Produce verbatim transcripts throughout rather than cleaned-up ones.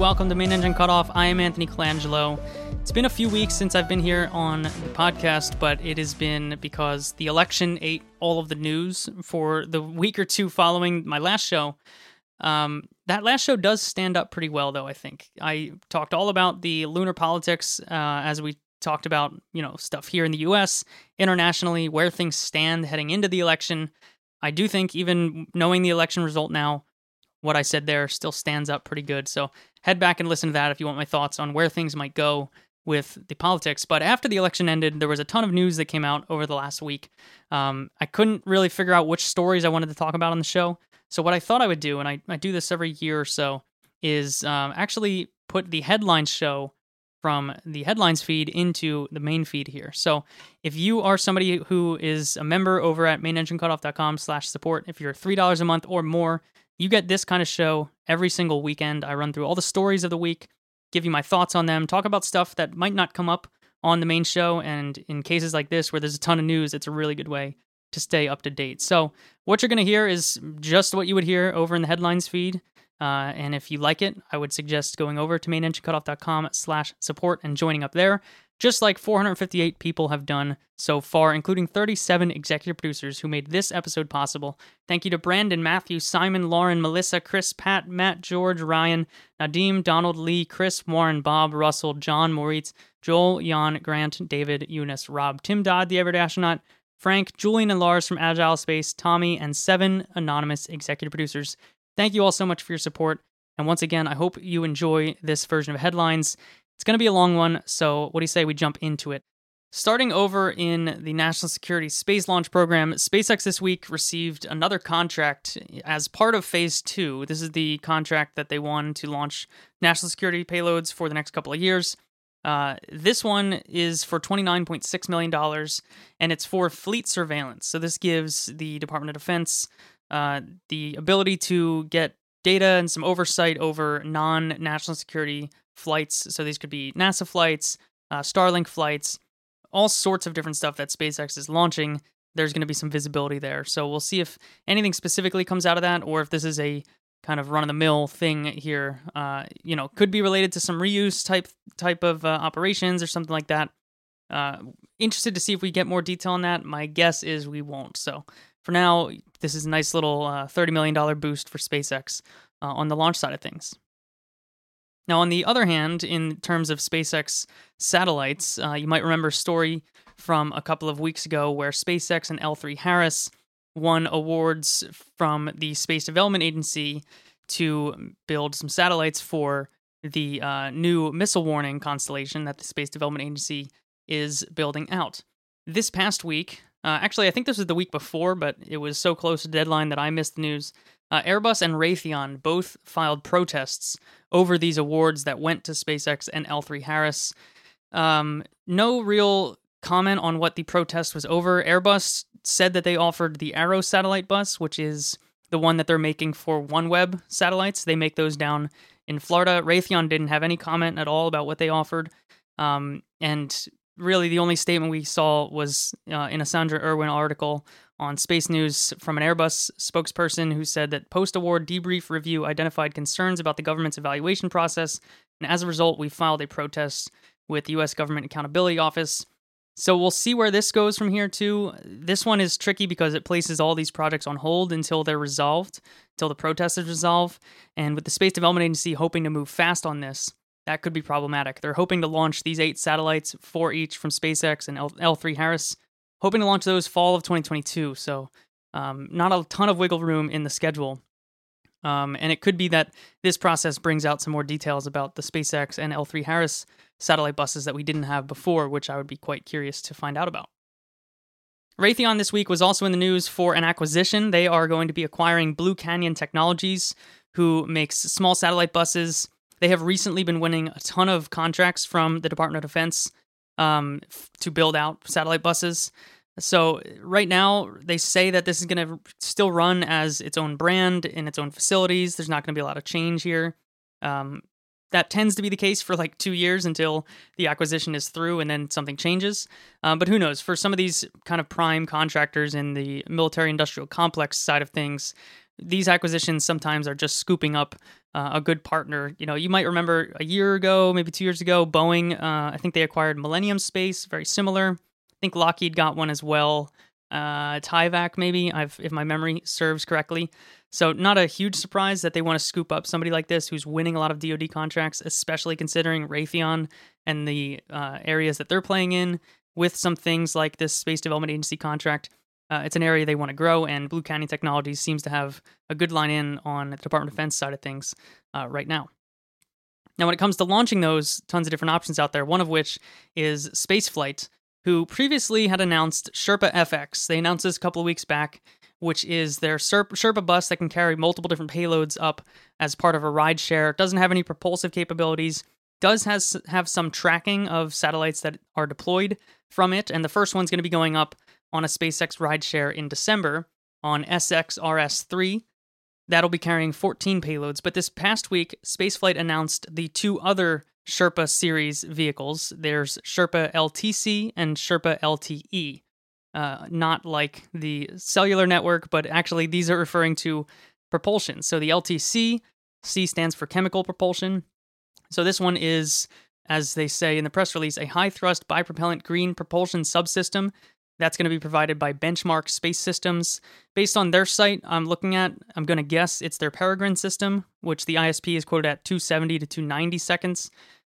welcome to Main Engine Cutoff. I am Anthony Colangelo. It's been a few weeks since I've been here on the podcast, but it has been because the election ate all of the news for the week or two following my last show. Um, that last show does stand up pretty well, though, I think. I talked all about the lunar politics uh, as we talked about, you know, stuff here in the U S, internationally, where things stand heading into the election. I do think even knowing the election result now, what I said there still stands up pretty good. So head back and listen to that if you want my thoughts on where things might go with the politics. But after the election ended, there was a ton of news that came out over the last week. Um, I couldn't really figure out which stories I wanted to talk about on the show. So what I thought I would do, and I, I do this every year or so, is um, actually put the headlines show from the headlines feed into the main feed here. So if you are somebody who is a member over at mainenginecutoff.com slash support, if you're three dollars a month or more, you get this kind of show every single weekend. I run through all the stories of the week, give you my thoughts on them, talk about stuff that might not come up on the main show, and in cases like this where there's a ton of news, it's a really good way to stay up to date. So what you're going to hear is just what you would hear over in the headlines feed. Uh, and if you like it, I would suggest going over to mainenginecutoff.com slash support and joining up there, just like four hundred fifty-eight people have done so far, including thirty-seven executive producers who made this episode possible. Thank you to Brandon, Matthew, Simon, Lauren, Melissa, Chris, Pat, Matt, George, Ryan, Nadim, Donald, Lee, Chris, Warren, Bob, Russell, John, Moritz, Joel, Jan, Grant, David, Eunice, Rob, Tim Dodd, the Everyday Astronaut, Frank, Julian, and Lars from Agile Space, Tommy, and seven anonymous executive producers. Thank you all so much for your support, and once again, I hope you enjoy this version of Headlines. It's going to be a long one, so what do you say we jump into it? Starting over in the National Security Space Launch Program, SpaceX this week received another contract as part of Phase two. This is the contract that they won to launch national security payloads for the next couple of years. Uh, this one is for twenty-nine point six million dollars, and it's for fleet surveillance. So this gives the Department of Defense uh, the ability to get data and some oversight over non-national security flights. So these could be NASA flights, uh, Starlink flights, all sorts of different stuff that SpaceX is launching. There's going to be some visibility there. So we'll see if anything specifically comes out of that, or if this is a kind of run-of-the-mill thing here. Uh, you know, could be related to some reuse type type of uh, operations or something like that. Uh, interested to see if we get more detail on that. My guess is we won't. So for now, this is a nice little uh, thirty million dollars boost for SpaceX uh, on the launch side of things. Now, on the other hand, in terms of SpaceX satellites, uh, you might remember a story from a couple of weeks ago where SpaceX and L three Harris won awards from the Space Development Agency to build some satellites for the uh, new missile warning constellation that the Space Development Agency is building out. This past week, uh, actually, I think this was the week before, but it was so close to deadline that I missed the news. Uh, Airbus and Raytheon both filed protests over these awards that went to SpaceX and L three Harris. Um, no real comment on what the protest was over. Airbus said that they offered the Arrow satellite bus, which is the one that they're making for OneWeb satellites. They make those down in Florida. Raytheon didn't have any comment at all about what they offered. Um, and really the only statement we saw was uh, in a Sandra Irwin article on Space News from an Airbus spokesperson who said that post-award debrief review identified concerns about the government's evaluation process, and as a result, we filed a protest with the U S Government Accountability Office. So we'll see where this goes from here, too. This one is tricky because it places all these projects on hold until they're resolved, until the protest is resolved, and with the Space Development Agency hoping to move fast on this, that could be problematic. They're hoping to launch these eight satellites, four each from SpaceX and L three Harris, hoping to launch those fall of twenty twenty-two, so um, not a ton of wiggle room in the schedule. Um, and it could be that this process brings out some more details about the SpaceX and L three Harris satellite buses that we didn't have before, which I would be quite curious to find out about. Raytheon this week was also in the news for an acquisition. They are going to be acquiring Blue Canyon Technologies, who makes small satellite buses. They have recently been winning a ton of contracts from the Department of Defense um, f- to build out satellite buses. So right now, they say that this is going to still run as its own brand in its own facilities. There's not going to be a lot of change here. Um, that tends to be the case for like two years until the acquisition is through and then something changes. Um, but who knows? For some of these kind of prime contractors in the military industrial complex side of things, these acquisitions sometimes are just scooping up uh, a good partner. You know, you might remember a year ago, maybe two years ago, Boeing, uh, I think they acquired Millennium Space, very similar. I think Lockheed got one as well. Uh, Tyvak, maybe, I've, if my memory serves correctly. So not a huge surprise that they want to scoop up somebody like this who's winning a lot of D O D contracts, especially considering Raytheon and the uh, areas that they're playing in with some things like this Space Development Agency contract. Uh, it's an area they want to grow, and Blue Canyon Technologies seems to have a good line in on the Department of Defense side of things uh, right now. Now, when it comes to launching those, tons of different options out there, one of which is Spaceflight, who previously had announced Sherpa F X. They announced this a couple of weeks back, which is their Sherpa bus that can carry multiple different payloads up as part of a ride share. It doesn't have any propulsive capabilities, does has, have some tracking of satellites that are deployed from it, and the first one's going to be going up on a SpaceX rideshare in December on S X R S three. That'll be carrying fourteen payloads. But this past week, Spaceflight announced the two other Sherpa series vehicles. There's Sherpa L T C and Sherpa L T E. Uh, not like the cellular network, but actually these are referring to propulsion. So the L T C, C stands for chemical propulsion. So this one is, as they say in the press release, a high-thrust bipropellant green propulsion subsystem. That's going to be provided by Benchmark Space Systems. Based on their site I'm looking at, I'm going to guess it's their Peregrine system, which the I S P is quoted at two seventy to two ninety seconds.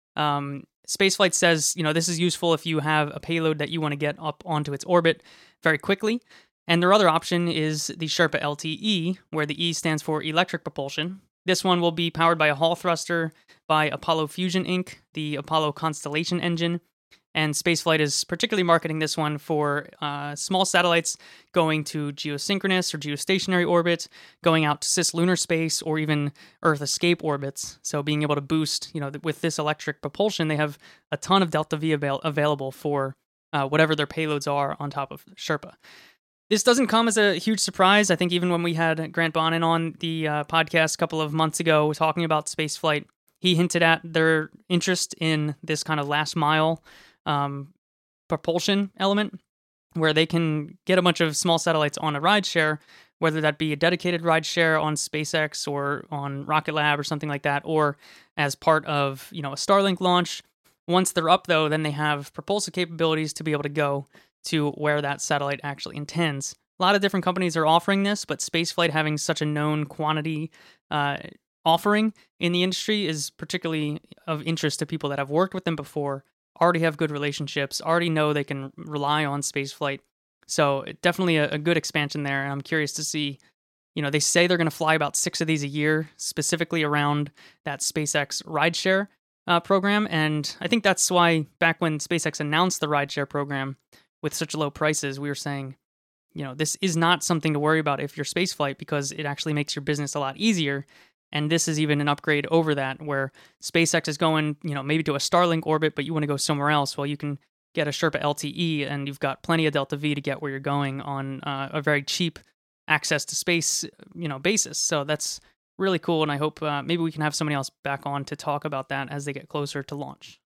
Um, Spaceflight says, you know, this is useful if you have a payload that you want to get up onto its orbit very quickly. And their other option is the Sherpa L T E, where the E stands for electric propulsion. This one will be powered by a Hall thruster by Apollo Fusion Incorporated, the Apollo Constellation engine. And Spaceflight is particularly marketing this one for uh, small satellites going to geosynchronous or geostationary orbit, going out to cislunar space, or even Earth escape orbits. So being able to boost, you know, with this electric propulsion, they have a ton of Delta V avail- available for uh, whatever their payloads are on top of Sherpa. This doesn't come as a huge surprise. I think even when we had Grant Bonin on the uh, podcast a couple of months ago talking about Spaceflight, he hinted at their interest in this kind of last mile Um, propulsion element, where they can get a bunch of small satellites on a rideshare, whether that be a dedicated rideshare on SpaceX or on Rocket Lab or something like that, or as part of, you know, a Starlink launch. Once they're up, though, then they have propulsive capabilities to be able to go to where that satellite actually intends. A lot of different companies are offering this, but Spaceflight having such a known quantity uh, offering in the industry is particularly of interest to people that have worked with them before, already have good relationships, already know they can rely on Spaceflight. So definitely a, a good expansion there. And I'm curious to see, you know, they say they're going to fly about six of these a year, specifically around that SpaceX rideshare uh, program. And I think that's why back when SpaceX announced the rideshare program with such low prices, we were saying, you know, this is not something to worry about if you're Spaceflight, because it actually makes your business a lot easier. And this is even an upgrade over that, where SpaceX is going, you know, maybe to a Starlink orbit, but you want to go somewhere else. Well, you can get a Sherpa L T E, and you've got plenty of Delta V to get where you're going on uh, a very cheap access to space, you know, basis. So that's really cool, and I hope uh, maybe we can have somebody else back on to talk about that as they get closer to launch.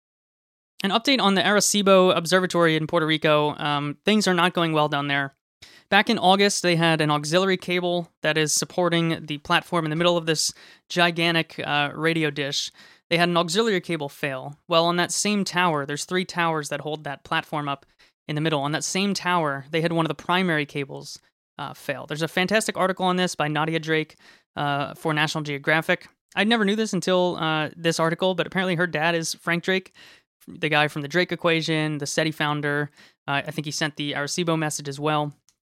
An update on the Arecibo Observatory in Puerto Rico. Um, things are not going well down there. Back in August, they had an auxiliary cable that is supporting the platform in the middle of this gigantic uh, radio dish. They had an auxiliary cable fail. Well, on that same tower, there's three towers that hold that platform up in the middle. On that same tower, they had one of the primary cables uh, fail. There's a fantastic article on this by Nadia Drake uh, for National Geographic. I never knew this until uh, this article, but apparently her dad is Frank Drake, the guy from the Drake Equation, the SETI founder. Uh, I think he sent the Arecibo message as well.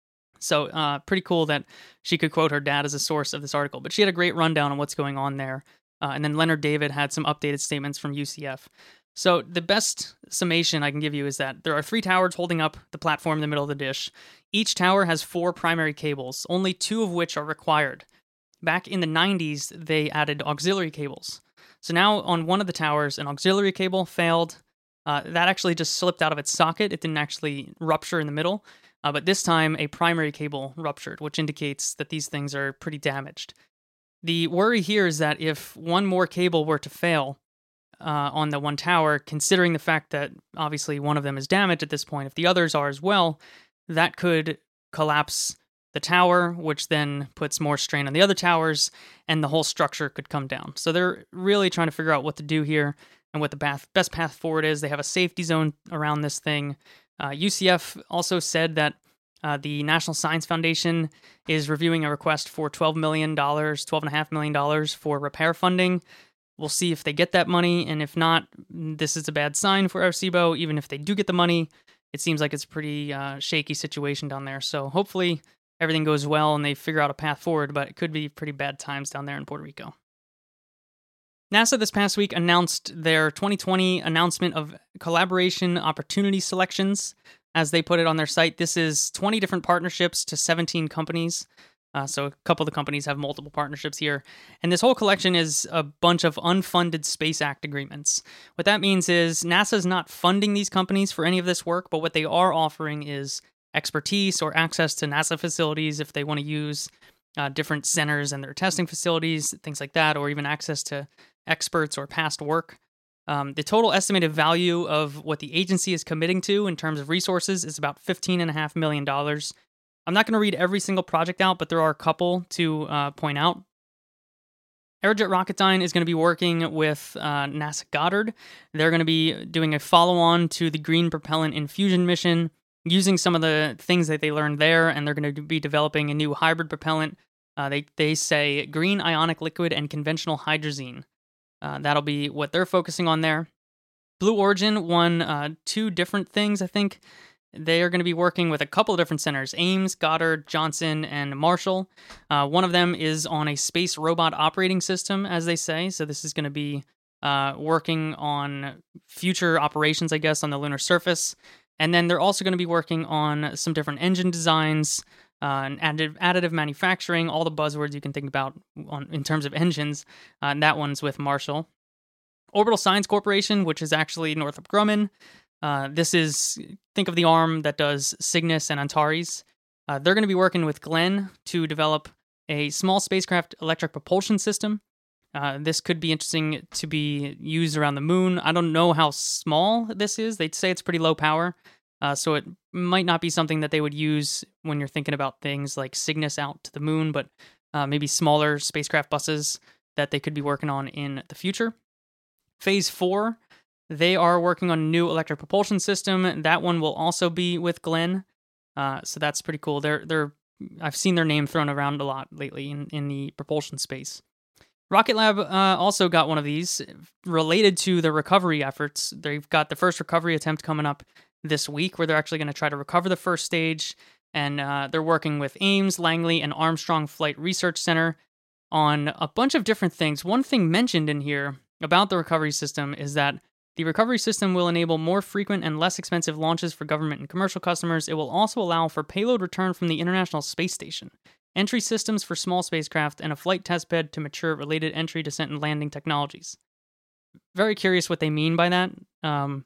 So uh, pretty cool that she could quote her dad as a source of this article. But she had a great rundown on what's going on there. Uh, and then Leonard David had some updated statements from U C F. So the best summation I can give you is that there are three towers holding up the platform in the middle of the dish. Each tower has four primary cables, only two of which are required. Back in the nineties, they added auxiliary cables. So now on one of the towers, an auxiliary cable failed. Uh, that actually just slipped out of its socket. It didn't actually rupture in the middle. Uh, but this time, a primary cable ruptured, which indicates that these things are pretty damaged. The worry here is that if one more cable were to fail uh, on the one tower, considering the fact that obviously one of them is damaged at this point, if the others are as well, that could collapse the tower, which then puts more strain on the other towers, and the whole structure could come down. So they're really trying to figure out what to do here and what the path, best path forward is. They have a safety zone around this thing. Uh, U C F also said that uh, the National Science Foundation is reviewing a request for twelve million dollars, twelve point five million dollars for repair funding. We'll see if they get that money, and if not, this is a bad sign for Arecibo. Even if they do get the money, it seems like it's a pretty uh, shaky situation down there. So hopefully everything goes well and they figure out a path forward, but it could be pretty bad times down there in Puerto Rico. NASA this past week announced their twenty twenty announcement of collaboration opportunity selections. As they put it on their site, this is twenty different partnerships to seventeen companies. Uh, so a couple of the companies have multiple partnerships here. And this whole collection is a bunch of unfunded Space Act agreements. What that means is NASA's not funding these companies for any of this work, but what they are offering is expertise or access to NASA facilities if they want to use uh, different centers and their testing facilities, things like that, or even access to experts or past work. Um, the total estimated value of what the agency is committing to in terms of resources is about fifteen point five million dollars. I'm not going to read every single project out, but there are a couple to uh, point out. Aerojet Rocketdyne is going to be working with uh, NASA Goddard. They're going to be doing a follow-on to the Green Propellant Infusion mission, using some of the things that they learned there, and they're going to be developing a new hybrid propellant. Uh, they, they say green ionic liquid and conventional hydrazine. Uh, that'll be what they're focusing on there. Blue Origin won uh, two different things, I think. They are going to be working with a couple of different centers, Ames, Goddard, Johnson, and Marshall. Uh, one of them is on a space robot operating system, as they say. So this is going to be uh, working on future operations, I guess, on the lunar surface. And then they're also going to be working on some different engine designs, uh, and additive, additive manufacturing, all the buzzwords you can think about on, in terms of engines. Uh, and that one's with Marshall. Orbital Science Corporation, which is actually Northrop Grumman. Uh, this is, think of the arm that does Cygnus and Antares. Uh, they're going to be working with Glenn to develop a small spacecraft electric propulsion system. Uh, this could be interesting to be used around the moon. I don't know how small this is. They'd say it's pretty low power, uh, so it might not be something that they would use when you're thinking about things like Cygnus out to the moon, but uh, maybe smaller spacecraft buses that they could be working on in the future. Phase four, they are working on a new electric propulsion system. That one will also be with Glenn, uh, so that's pretty cool. They're they're I've seen their name thrown around a lot lately in, in the propulsion space. Rocket Lab uh, also got one of these related to the recovery efforts. They've got the first recovery attempt coming up this week, where they're actually going to try to recover the first stage, and uh, they're working with Ames, Langley, and Armstrong Flight Research Center on a bunch of different things. One thing mentioned in here about the recovery system is that the recovery system will enable more frequent and less expensive launches for government and commercial customers. It will also allow for payload return from the International Space Station, entry systems for small spacecraft, and a flight testbed to mature related entry, descent, and landing technologies. Very curious what they mean by that. Um,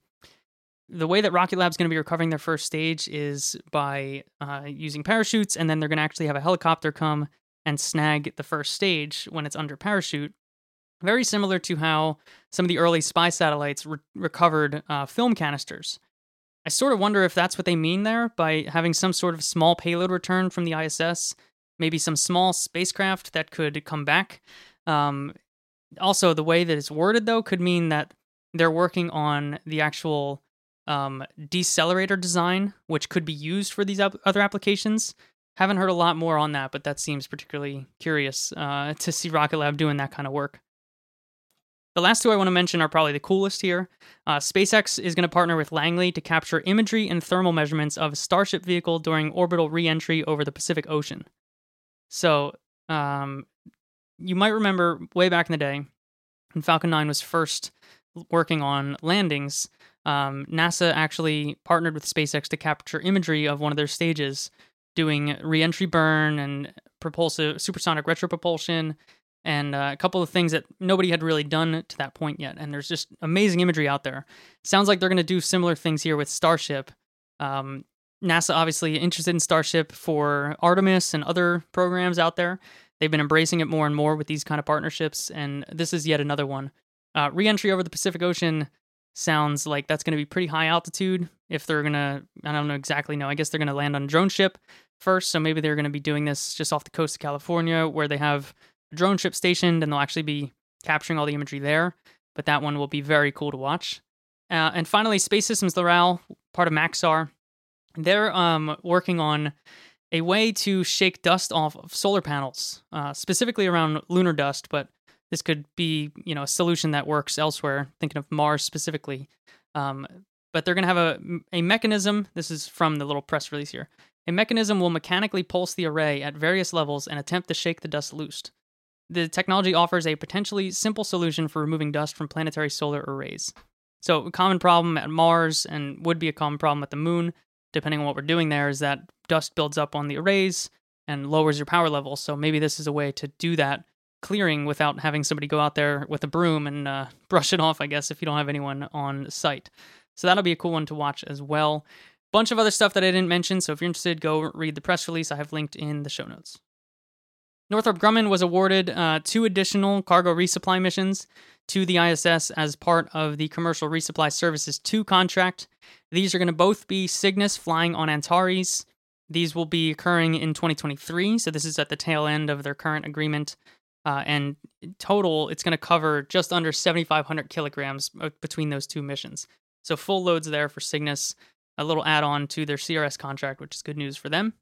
the way that Rocket Lab is going to be recovering their first stage is by uh, using parachutes, and then they're going to actually have a helicopter come and snag the first stage when it's under parachute. Very similar to how some of the early spy satellites re- recovered uh, film canisters. I sort of wonder if that's what they mean there by having some sort of small payload return from the I S S, maybe some small spacecraft that could come back. Um, also, the way that it's worded, though, could mean that they're working on the actual um, decelerator design, which could be used for these ap- other applications. Haven't heard a lot more on that, but that seems particularly curious uh, to see Rocket Lab doing that kind of work. The last two I want to mention are probably the coolest here. Uh, SpaceX is going to partner with Langley to capture imagery and thermal measurements of a Starship vehicle during orbital re-entry over the Pacific Ocean. So, um, you might remember way back in the day, when Falcon nine was first working on landings, um, NASA actually partnered with SpaceX to capture imagery of one of their stages, doing re-entry burn and propulsive supersonic retropropulsion, and uh, a couple of things that nobody had really done to that point yet. And there's just amazing imagery out there. Sounds like they're going to do similar things here with Starship. Um, NASA obviously interested in Starship for Artemis and other programs out there. They've been embracing it more and more with these kind of partnerships, and this is yet another one. Uh, re-entry over the Pacific Ocean sounds like that's going to be pretty high altitude. If they're going to, I don't know exactly know, I guess they're going to land on a drone ship, first, so maybe they're going to be doing this just off the coast of California, where they have a drone ship stationed, and they'll actually be capturing all the imagery there. But that one will be very cool to watch. Uh, and finally, Space Systems Loral, part of Maxar, they're um, working on a way to shake dust off of solar panels, uh, specifically around lunar dust, but this could be, you know, a solution that works elsewhere, thinking of Mars specifically. Um, but they're going to have a, a mechanism, this is from the little press release here, a mechanism will mechanically pulse the array at various levels and attempt to shake the dust loose. The technology offers a potentially simple solution for removing dust from planetary solar arrays. So a common problem at Mars, and would be a common problem at the moon, depending on what we're doing there, is that dust builds up on the arrays and lowers your power level. So maybe this is a way to do that clearing without having somebody go out there with a broom and uh, brush it off, I guess, if you don't have anyone on site. So that'll be a cool one to watch as well. Bunch of other stuff that I didn't mention, so if you're interested, go read the press release. I have linked in the show notes. Northrop Grumman was awarded uh, two additional cargo resupply missions to the I S S as part of the Commercial Resupply Services two contract. These are going to both be Cygnus flying on Antares. These will be occurring in twenty twenty-three, so this is at the tail end of their current agreement. Uh, and in total, it's going to cover just under seventy-five hundred kilograms between those two missions. So full loads there for Cygnus, a little add-on to their C R S contract, which is good news for them.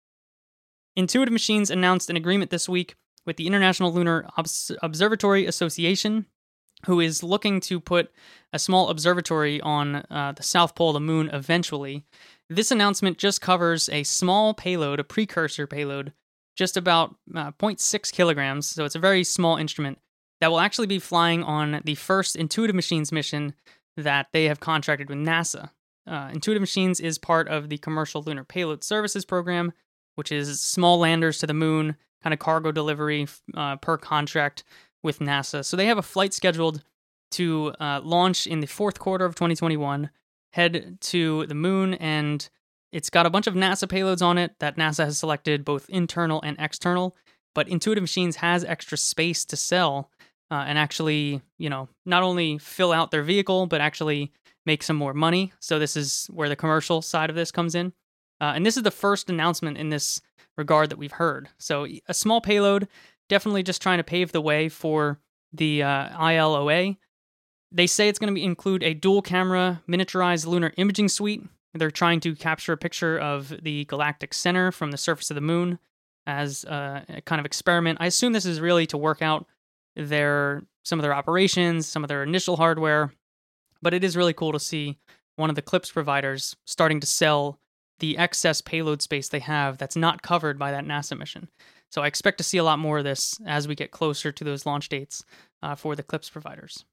Intuitive Machines announced an agreement this week with the International Lunar Obs- Observatory Association, who is looking to put a small observatory on uh, the south pole of the moon eventually. This announcement just covers a small payload, a precursor payload, just about uh, zero point six kilograms, so it's a very small instrument that will actually be flying on the first Intuitive Machines mission that they have contracted with NASA. Uh, Intuitive Machines is part of the Commercial Lunar Payload Services Program, which is small landers to the moon, kind of cargo delivery uh, per contract with NASA. So they have a flight scheduled to uh, launch in the fourth quarter of twenty twenty-one, head to the moon, and it's got a bunch of NASA payloads on it that NASA has selected, both internal and external, but Intuitive Machines has extra space to sell uh, and actually, you know, not only fill out their vehicle, but actually make some more money. So this is where the commercial side of this comes in. Uh, and this is the first announcement in this regard that we've heard. So a small payload, definitely just trying to pave the way for the uh, I L O A. They say it's going to include a dual camera miniaturized lunar imaging suite. They're trying to capture a picture of the galactic center from the surface of the moon as uh, a kind of experiment. I assume this is really to work out their some of their operations, some of their initial hardware, but it is really cool to see one of the CLPS providers starting to sell the excess payload space they have that's not covered by that NASA mission. So I expect to see a lot more of this as we get closer to those launch dates uh, for the CLPS providers.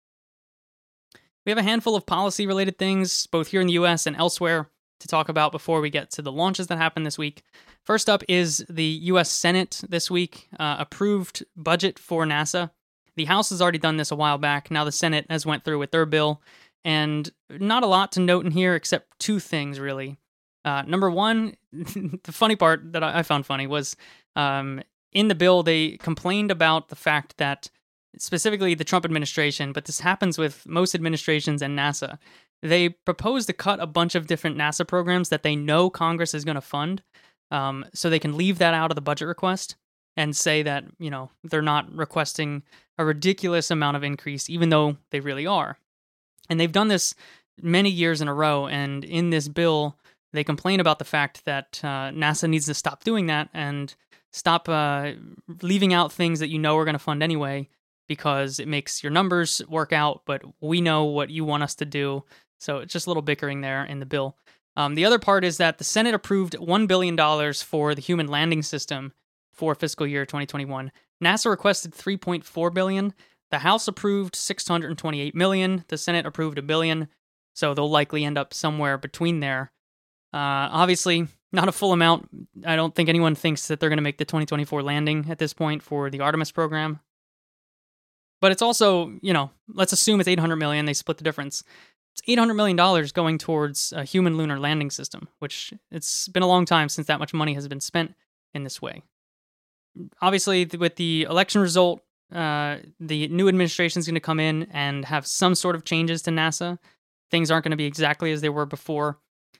We have a handful of policy-related things, both here in the U S and elsewhere, to talk about before we get to the launches that happened this week. First up is the U S Senate this week uh, approved budget for NASA. The House has already done this a while back. Now the Senate has went through with their bill, and not a lot to note in here except two things, really. Uh, number one, the funny part that I found funny was um, in the bill, they complained about the fact that specifically the Trump administration, but this happens with most administrations and NASA. They proposed to cut a bunch of different NASA programs that they know Congress is going to fund, um, so they can leave that out of the budget request and say that, you know, they're not requesting a ridiculous amount of increase, even though they really are. And they've done this many years in a row, and in this bill, they complain about the fact that uh, NASA needs to stop doing that and stop uh, leaving out things that you know are going to fund anyway, because it makes your numbers work out, but we know what you want us to do. So it's just a little bickering there in the bill. Um, the other part is that the Senate approved one billion dollars for the Human Landing System for fiscal year twenty twenty-one. NASA requested three point four billion dollars. The House approved six hundred twenty-eight million dollars. The Senate approved a billion. So they'll likely end up somewhere between there. Uh, obviously, not a full amount. I don't think anyone thinks that they're going to make the twenty twenty-four landing at this point for the Artemis program. But it's also, you know, let's assume it's eight hundred million dollars. They split the difference. It's eight hundred million dollars going towards a human lunar landing system, which it's been a long time since that much money has been spent in this way. Obviously, with the election result, uh, the new administration is going to come in and have some sort of changes to NASA. Things aren't going to be exactly as they were before.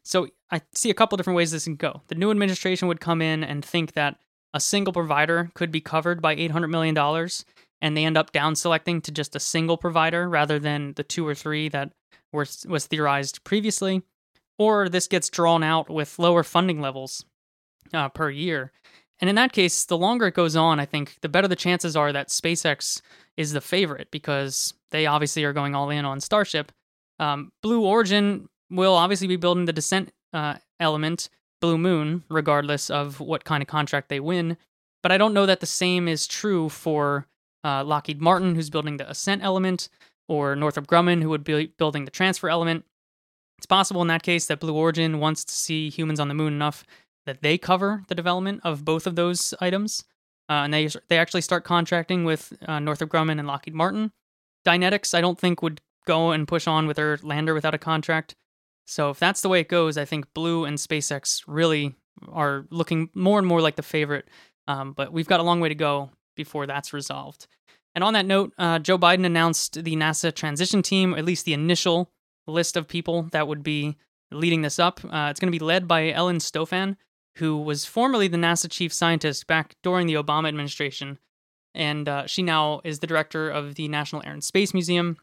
So I see a couple different ways this can go. The new administration would come in and think that a single provider could be covered by eight hundred million dollars, and they end up down selecting to just a single provider rather than the two or three that were, was theorized previously. Or this gets drawn out with lower funding levels uh, per year. And in that case, the longer it goes on, I think the better the chances are that SpaceX is the favorite because they obviously are going all in on Starship. Um, Blue Origin will obviously be building the descent uh, element, Blue Moon, regardless of what kind of contract they win. But I don't know that the same is true for uh, Lockheed Martin, who's building the ascent element, or Northrop Grumman, who would be building the transfer element. It's possible in that case that Blue Origin wants to see humans on the moon enough that they cover the development of both of those items, uh, and they they actually start contracting with uh, Northrop Grumman and Lockheed Martin. Dynetics, I don't think, would go and push on with their lander without a contract. So if that's the way it goes, I think Blue and SpaceX really are looking more and more like the favorite, um, but we've got a long way to go before that's resolved. And on that note, uh, Joe Biden announced the NASA transition team, or at least the initial list of people that would be leading this up. Uh, it's going to be led by Ellen Stofan, who was formerly the NASA chief scientist back during the Obama administration, and uh, she now is the director of the National Air and Space Museum.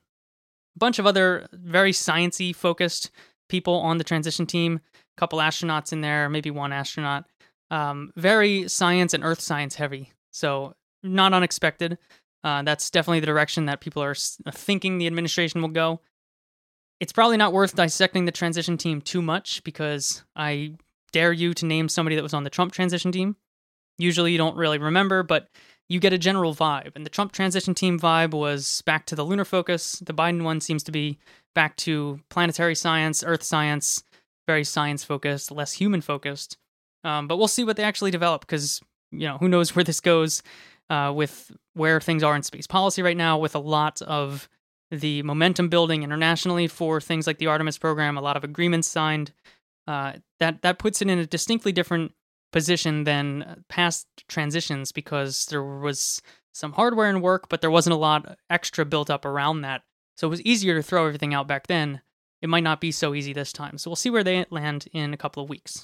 A bunch of other very sciencey focused people on the transition team, a couple astronauts in there, maybe one astronaut. Um, very science and earth science heavy, so not unexpected. Uh, that's definitely the direction that people are thinking the administration will go. It's probably not worth dissecting the transition team too much because I dare you to name somebody that was on the Trump transition team. Usually you don't really remember, but you get a general vibe. And the Trump transition team vibe was back to the lunar focus. The Biden one seems to be back to planetary science, earth science, very science-focused, less human-focused. Um, but we'll see what they actually develop because, you know, who knows where this goes uh, with where things are in space policy right now, with a lot of the momentum building internationally for things like the Artemis program, a lot of agreements signed. Uh, that that puts it in a distinctly different position than past transitions because there was some hardware in work, but there wasn't a lot extra built up around that. So it was easier to throw everything out back then. It might not be so easy this time. So we'll see where they land in a couple of weeks.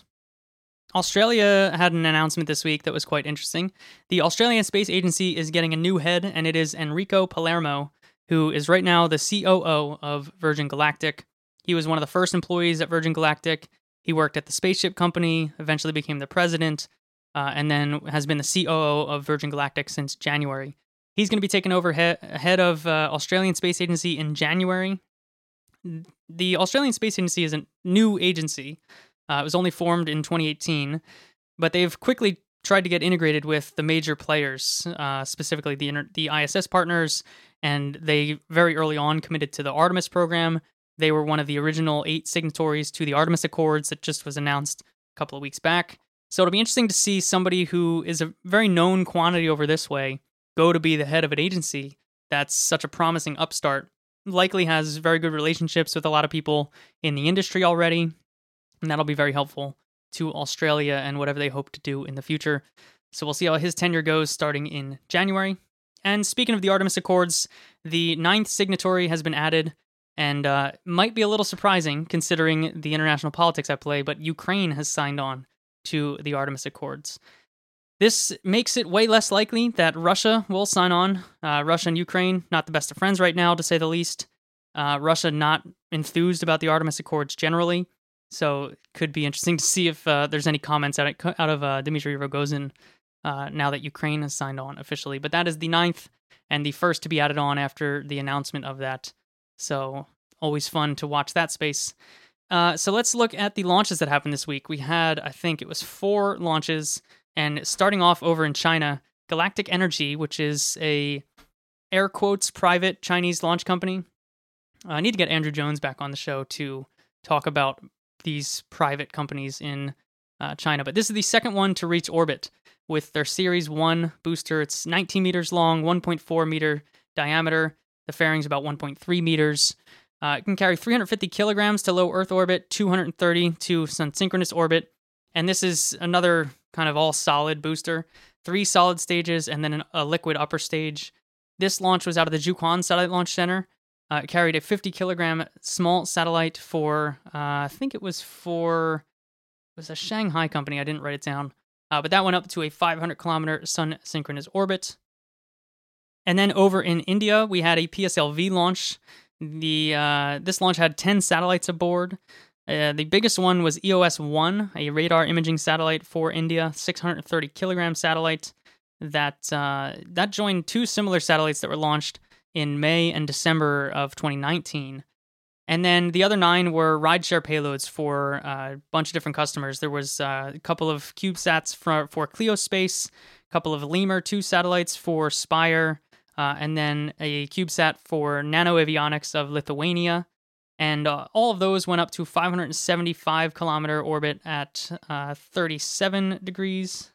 Australia had an announcement this week that was quite interesting. The Australian Space Agency is getting a new head, and it is Enrico Palermo, who is right now the C O O of Virgin Galactic. He was one of the first employees at Virgin Galactic. He worked at the spaceship company, eventually became the president, uh, and then has been the C O O of Virgin Galactic since January. He's going to be taking over he- head of uh, Australian Space Agency in January. The Australian Space Agency is a new agency. Uh, it was only formed in twenty eighteen, but they've quickly tried to get integrated with the major players, uh, specifically the inter- the I S S partners, and they very early on committed to the Artemis program. They were one of the original eight signatories to the Artemis Accords that just was announced a couple of weeks back. So it'll be interesting to see somebody who is a very known quantity over this way go to be the head of an agency that's such a promising upstart. Likely has very good relationships with a lot of people in the industry already, and that'll be very helpful to Australia and whatever they hope to do in the future. So we'll see how his tenure goes starting in January. And speaking of the Artemis Accords, the ninth signatory has been added, and uh, might be a little surprising considering the international politics at play, but Ukraine has signed on to the Artemis Accords. This makes it way less likely that Russia will sign on. Uh, Russia and Ukraine, not the best of friends right now, to say the least. Uh, Russia not enthused about the Artemis Accords generally, so it could be interesting to see if uh, there's any comments out of, out of uh, Dmitry Rogozin uh, now that Ukraine has signed on officially. But that is the ninth and the first to be added on after the announcement of that. So always fun to watch that space. Uh, so let's look at the launches that happened this week. We had, I think it was four launches, and starting off over in China, Galactic Energy, which is a air quotes private Chinese launch company. Uh, I need to get Andrew Jones back on the show to talk about these private companies in uh, China. But this is the second one to reach orbit with their Series one booster. It's nineteen meters long, one point four meter diameter. The fairing's about one point three meters. Uh, it can carry three hundred fifty kilograms to low Earth orbit, two hundred thirty to sun-synchronous orbit. And this is another kind of all-solid booster. Three solid stages and then an, a liquid upper stage. This launch was out of the Jiuquan Satellite Launch Center. Uh, it carried a fifty kilogram small satellite for, uh, I think it was for, it was a Shanghai company. I didn't write it down. Uh, but that went up to a five hundred kilometer sun synchronous orbit. And then over in India, we had a P S L V launch. The uh, This launch had ten satellites aboard. Uh, the biggest one was E O S one, a radar imaging satellite for India, six hundred thirty kilogram satellite. That uh, that joined two similar satellites that were launched in May and December of twenty nineteen. And then the other nine were rideshare payloads for uh, a bunch of different customers. There was uh, a couple of CubeSats for, for ClioSpace, a couple of Lemur two satellites for Spire, uh, and then a CubeSat for NanoAvionics of Lithuania. And uh, all of those went up to five hundred seventy-five kilometer orbit at uh, thirty-seven degrees.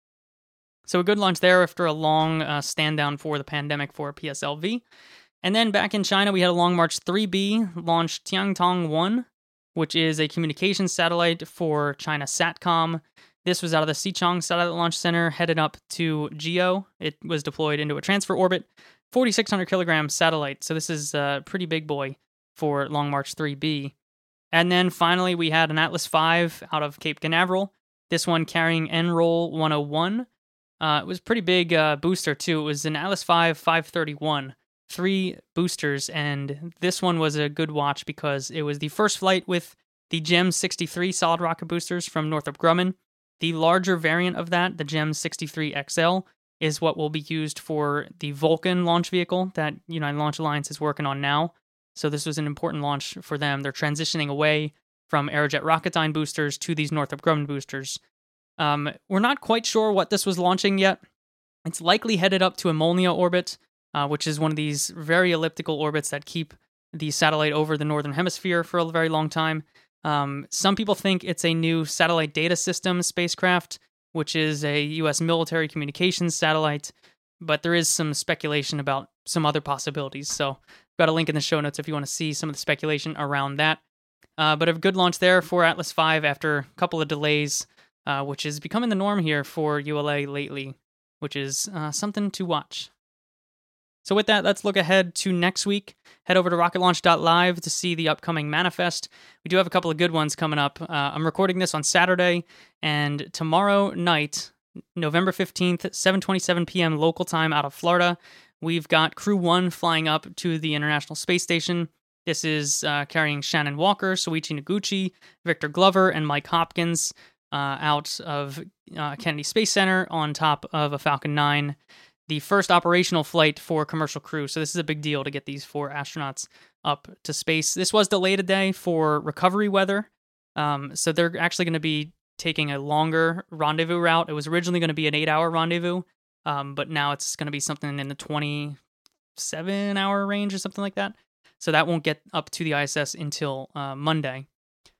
So a good launch there after a long uh, stand down for the pandemic for P S L V. And then back in China, we had a Long March three B launched Tiangtong one, which is a communications satellite for China Satcom. This was out of the Xichang Satellite Launch Center, headed up to GEO. It was deployed into a transfer orbit, forty-six hundred kilogram satellite. So this is a pretty big boy for Long March three B. And then finally, we had an Atlas five out of Cape Canaveral. This one carrying N ROLL one oh one. Uh, it was a pretty big uh, booster, too. It was an Atlas five five thirty-one, three boosters, and this one was a good watch because it was the first flight with the GEM sixty-three solid rocket boosters from Northrop Grumman. The larger variant of that, the GEM sixty-three X L, is what will be used for the Vulcan launch vehicle that United Launch Alliance is working on now. So this was an important launch for them. They're transitioning away from Aerojet Rocketdyne boosters to these Northrop Grumman boosters. Um, we're not quite sure what this was launching yet. It's likely headed up to a Molniya orbit, uh, which is one of these very elliptical orbits that keep the satellite over the northern hemisphere for a very long time. Um, some people think it's a new satellite data system spacecraft, which is a U S military communications satellite, but there is some speculation about some other possibilities. So I've got a link in the show notes if you want to see some of the speculation around that. Uh, but a good launch there for Atlas five after a couple of delays. Uh, which is becoming the norm here for U L A lately, which is uh, something to watch. So with that, let's look ahead to next week. Head over to rocket launch dot live to see the upcoming manifest. We do have a couple of good ones coming up. Uh, I'm recording this on Saturday, and tomorrow night, November fifteenth, seven twenty-seven p.m. local time out of Florida, we've got Crew one flying up to the International Space Station. This is uh, carrying Shannon Walker, Soichi Noguchi, Victor Glover, and Mike Hopkins. Uh, out of uh, Kennedy Space Center on top of a Falcon nine, the first operational flight for commercial crew. So this is a big deal to get these four astronauts up to space. This was delayed a day for recovery weather. Um, so they're actually going to be taking a longer rendezvous route. It was originally going to be an eight-hour rendezvous, um, but now it's going to be something in the twenty-seven hour range or something like that. So that won't get up to the I S S until uh, Monday.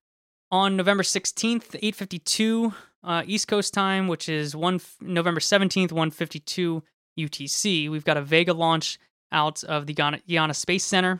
On November sixteenth, eight fifty-two uh, East Coast time, which is one November seventeenth, one fifty-two U T C, we've got a Vega launch out of the Guiana Space Center.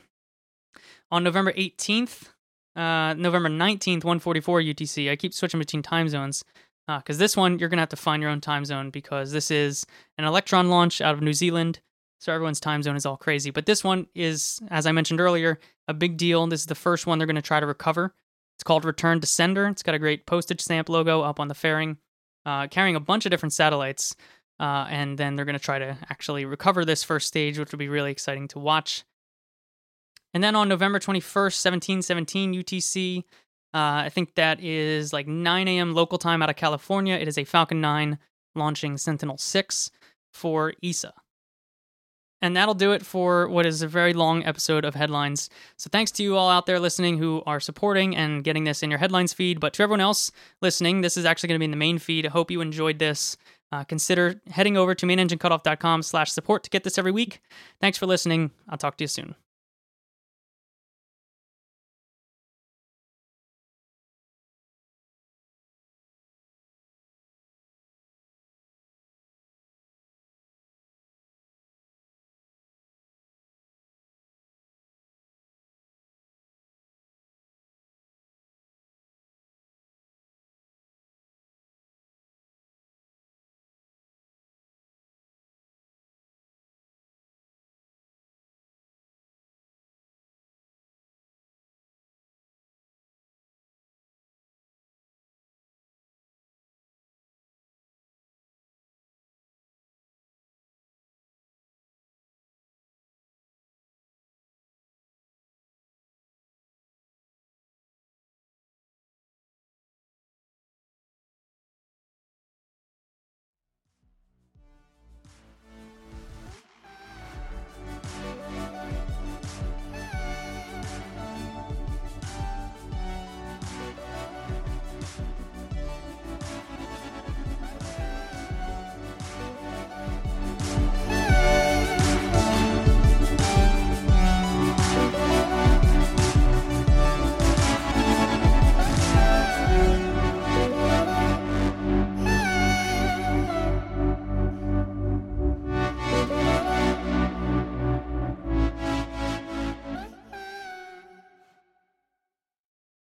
On November eighteenth, uh, November nineteenth, one forty-four U T C, I keep switching between time zones, because uh, this one, you're going to have to find your own time zone, because this is an Electron launch out of New Zealand, so everyone's time zone is all crazy. But this one is, as I mentioned earlier, a big deal. This is the first one they're going to try to recover. It's called Return to Sender. It's got a great postage stamp logo up on the fairing, uh, carrying a bunch of different satellites, uh, and then they're going to try to actually recover this first stage, which will be really exciting to watch. And then on November twenty-first, seventeen seventeen U T C, uh, I think that is like nine a.m. local time out of California. It is a Falcon nine launching Sentinel six for E S A. And that'll do it for what is a very long episode of Headlines. So thanks to you all out there listening who are supporting and getting this in your Headlines feed. But to everyone else listening, this is actually going to be in the main feed. I hope you enjoyed this. Uh, consider heading over to main engine cutoff dot com slash support to get this every week. Thanks for listening. I'll talk to you soon.